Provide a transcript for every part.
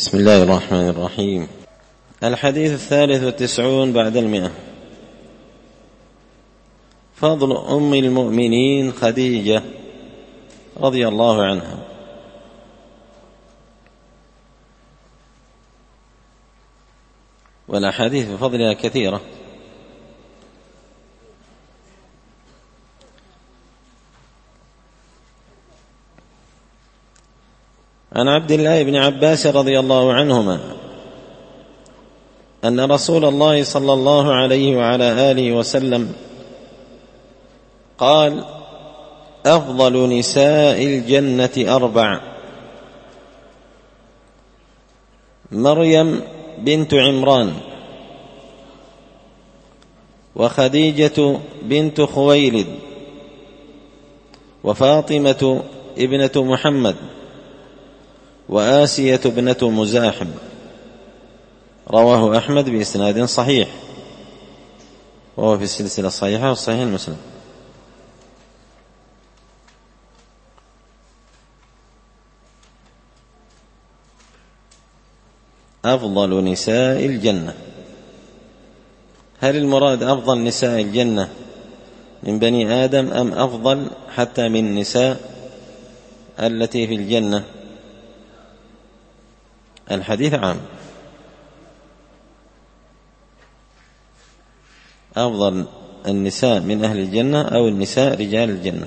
بسم الله الرحمن الرحيم. الحديث 93 بعد 100. فضل أم المؤمنين خديجة رضي الله عنها. والأحاديث بفضلها كثيرة. عن عبد الله بن عباس رضي الله عنهما أن رسول الله صلى الله عليه وعلى آله وسلم قال: أفضل نساء الجنة 4: مريم بنت عمران، وخديجة بنت خويلد، وفاطمة ابنة محمد، وآسية ابنة مزاحم. رواه أحمد بإسناد صحيح، وهو في السلسلة الصحيحة والصحيح المسلم. أفضل نساء الجنة. هل المراد أفضل نساء الجنة من بني آدم أم أفضل حتى من النساء التي في الجنة؟ الحديث عام. أفضل النساء من أهل الجنة أو النساء رجال الجنة.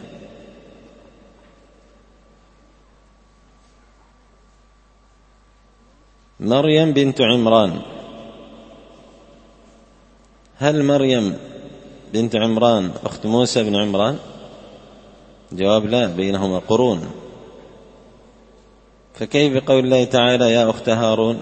مريم بنت عمران. هل مريم بنت عمران أخت موسى بن عمران؟ جواب: لا، بينهما قرون. فكيف بقول الله تعالى: يا أخت هارون؟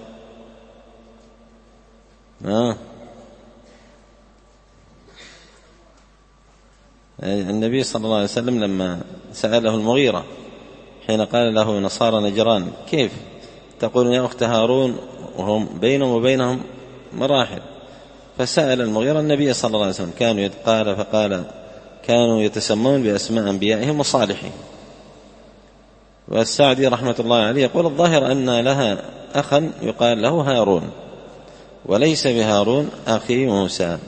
النبي صلى الله عليه وسلم لما سأله المغيرة حين قال له نصارى نجران: كيف تقول يا أخت هارون وهم بينهم وبينهم مراحل؟ فسأل المغيرة النبي صلى الله عليه وسلم. فقال: كانوا يتسمون بأسماء أنبيائهم وصالحين. والسعدي رحمة الله عليه يقول: الظاهر أن لها أخا يقال له هارون، وليس بهارون أخي موسى.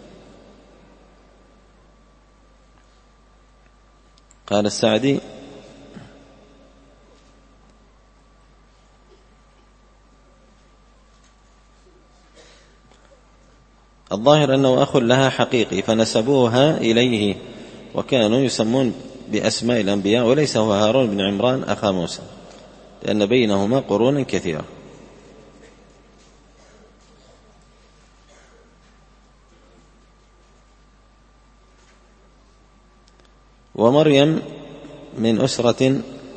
قال السعدي: الظاهر أنه أخ لها حقيقي فنسبوها إليه، وكانوا يسمون بأسماء الأنبياء، وليس هو هارون بن عمران أخا موسى، لأن بينهما قرون كثيرة. ومريم من أسرة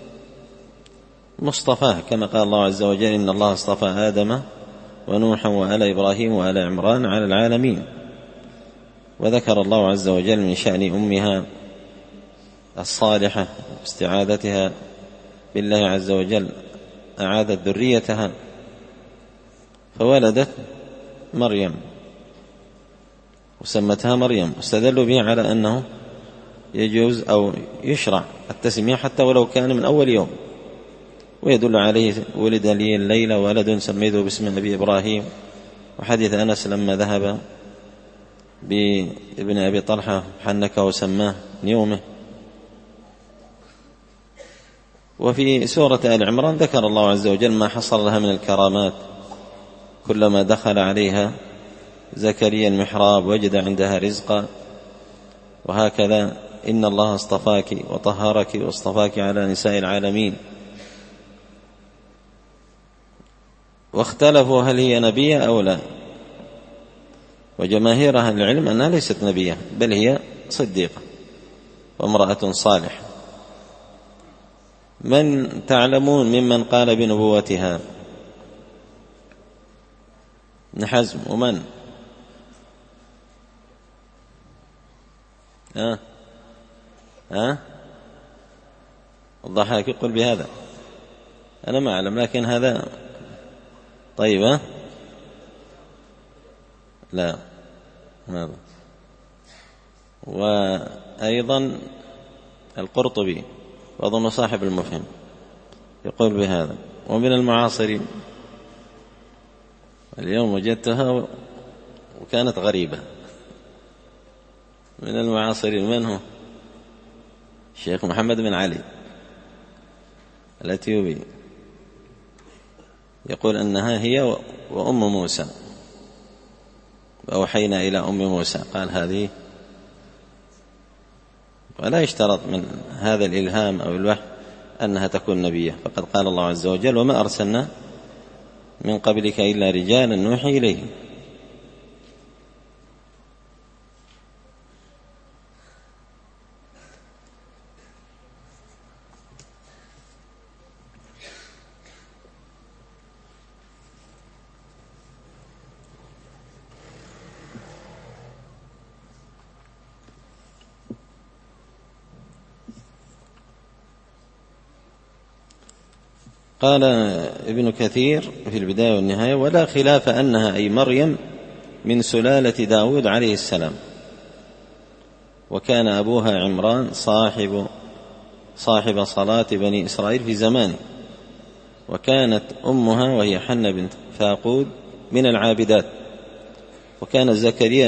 مصطفاه، كما قال الله عز وجل: إن الله اصطفى آدم ونوحا وآل إبراهيم وآل عمران على العالمين. وذكر الله عز وجل من شأن أمها الصالحة استعاذتها بالله عز وجل، أعادت ذريتها فولدت مريم وسمتها مريم، واستدلوا به على أنه يجوز أو يشرع التسمية حتى ولو كان من أول يوم. ويدل عليه: ولد لي الليلة ولد سميته باسم أبي إبراهيم. وحديث أنس لما ذهب بابن أبي طلحة حنكه وسماه من يومه. وفي سورة آل عمران ذكر الله عز وجل ما حصل لها من الكرامات: كلما دخل عليها زكريا المحراب وجد عندها رزقا. وهكذا: إن الله اصطفاك وطهرك واصطفاك على نساء العالمين. واختلفوا هل هي نبية أو لا، وجماهير أهل العلم أنها ليست نبية، بل هي صديقة وامرأة صالحة. من تعلمون ممن قال بنبوتها؟ ابن حزم. ومن؟ الضحاك يقول بهذا. أنا ما أعلم، لكن هذا طيب. لا، هذا. وأيضا القرطبي، وأظن صاحب المفهم، يقول بهذا. ومن المعاصرين اليوم وجدتها وكانت غريبة. من المعاصرين من هو؟ الشيخ محمد بن علي الأثيوبي، يقول أنها هي وأم موسى، وأوحينا إلى أم موسى. قال هذه، ولا يشترط من هذا الإلهام أو الوحي أنها تكون نبية، فقد قال الله عز وجل: وما أرسلنا من قبلك إلا رجالا نوحي إليهم. قال ابن كثير في البداية والنهاية: ولا خلاف أنها أي مريم من سلالة داود عليه السلام، وكان أبوها عمران صاحب صلاة بني إسرائيل في زمانه، وكانت أمها وهي حنة بنت فاقود من العابدات، وكان زكريا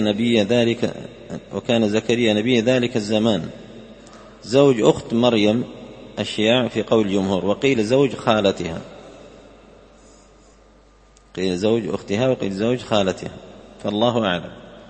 نبي ذلك الزمان زوج أخت مريم أشياع في قول الجمهور، وقيل زوج خالتها، قيل زوج أختها وقيل زوج خالتها، فالله أعلم.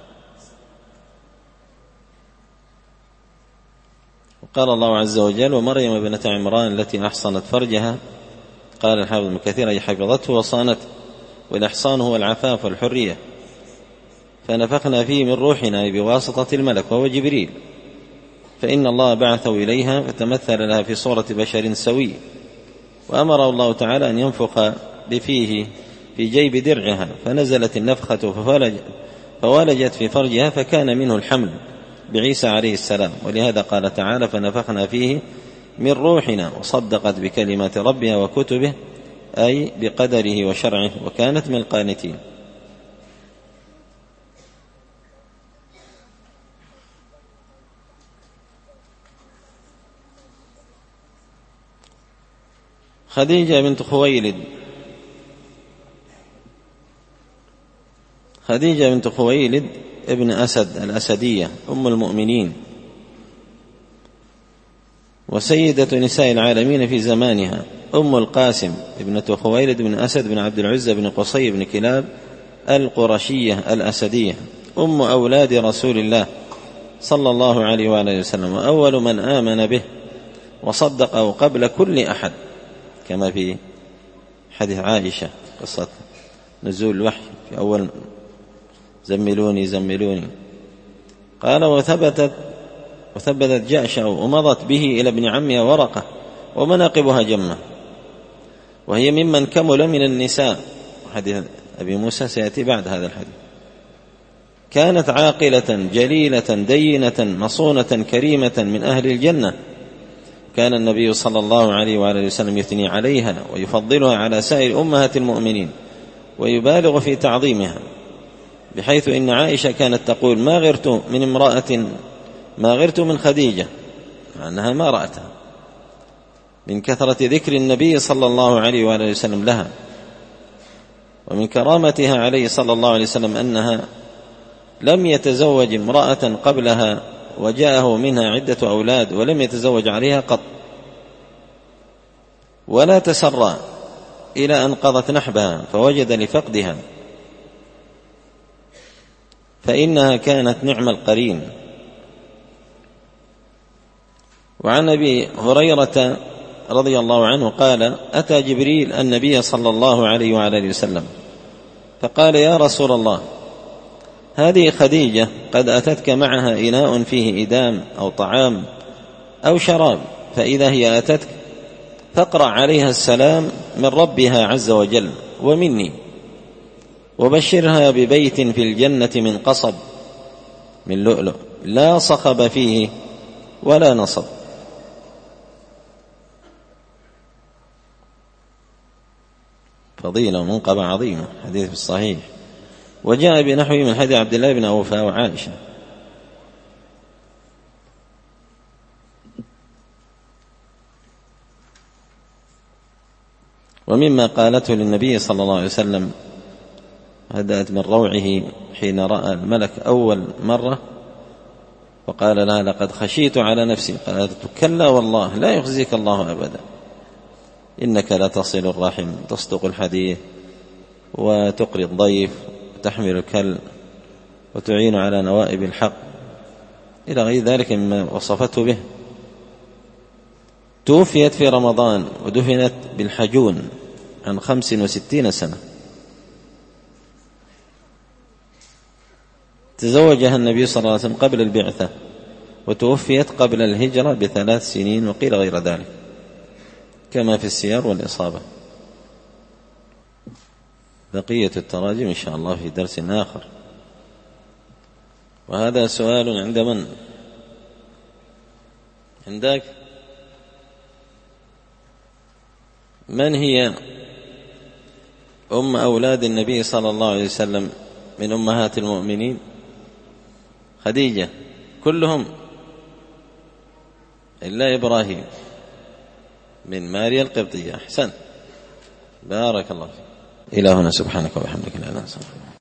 وقال الله عز وجل: ومريم ابنة عمران التي أحصنت فرجها. قال الحافظ ابن كثير: أي حفظته وصانته، والإحصان هو العفاف والحرية، فنفخنا فيه من روحنا بواسطة الملك وهو جبريل، فإن الله بعثه إليها فتمثل لها في صورة بشر سوي، وأمره الله تعالى أن ينفخ بفيه في جيب درعها، فنزلت النفخة فولجت في فرجها، فكان منه الحمل بعيسى عليه السلام. ولهذا قال تعالى: فنفخنا فيه من روحنا، وصدقت بكلمات ربها وكتبه، أي بقدره وشرعه، وكانت من القانتين. خديجة بنت خويلد ابن أسد الأسدية أم المؤمنين، وسيدة نساء العالمين في زمانها، أم القاسم ابنة خويلد بن أسد بن عبد العزة بن قصي بن كلاب القرشية الأسدية، أم أولاد رسول الله صلى الله عليه وآله وسلم، وأول من آمن به وصدقه قبل كل أحد، كما في حديث عائشة قصة نزول الوحي في أول زملوني. قال: وثبتت جأشة ومضت به إلى ابن عمها ورقة، ومناقبها جمة، وهي ممن كمل من النساء. حديث أبي موسى سيأتي بعد هذا الحديث. كانت عاقلة جليلة دينة مصونة كريمة من أهل الجنة، كان النبي صلى الله عليه وآله وسلم يثني عليها ويفضلها على سائر أمهات المؤمنين، ويبالغ في تعظيمها، بحيث إن عائشة كانت تقول: ما غرت من امرأة ما غرت من خديجة، مع أنها ما رأتها، من كثرة ذكر النبي صلى الله عليه وآله وسلم لها. ومن كرامتها عليه صلى الله عليه وسلم أنها لم يتزوج امرأة قبلها، وجاءه منها عدة أولاد ولم يتزوج عليها قط، ولا تسرى إلى أن قضت نحبها فوجد لفقدها، فإنها كانت نعم القرين. وعن أبي هريرة رضي الله عنه قال: أتى جبريل النبي صلى الله عليه وآله وسلم فقال: يا رسول الله، هذه خديجة قد أتتك معها إناء فيه إدام أو طعام أو شراب، فإذا هي أتتك فاقرأ عليها السلام من ربها عز وجل ومني، وبشرها ببيت في الجنة من قصب من لؤلؤ لا صخب فيه ولا نصب. فضيلة ومنقبة عظيمة، حديث في الصحيح. وجاء بنحوه من حديث عبد الله بن أوفى وعائشة. ومما قالته للنبي صلى الله عليه وسلم هدأت من روعه حين رأى الملك أول مرة وقال لها لقد خشيت على نفسي. قالت كلا والله لا يخزيك الله أبدا، إنك لتصل الرحم، تصدق الحديث، وتقري الضيف، وتحمل الكل، وتعين على نوائب الحق، إلى غير ذلك مما وصفته به. توفيت في رمضان ودفنت بالحجون عن 65 سنة. تزوجها النبي صلى الله عليه وسلم قبل البعثة، وتوفيت قبل الهجرة ب3 سنين، وقيل غير ذلك كما في السير والإصابة. بقية التراجم إن شاء الله في درس آخر. وهذا سؤال عند من؟ عندك؟ من هي أم أولاد النبي صلى الله عليه وسلم من أمهات المؤمنين؟ خديجة كلهم إلا إبراهيم من ماريا القبطية. أحسن، بارك الله فيك. إلى هنا، سبحانك وبحمدك لا إله إلا أنت.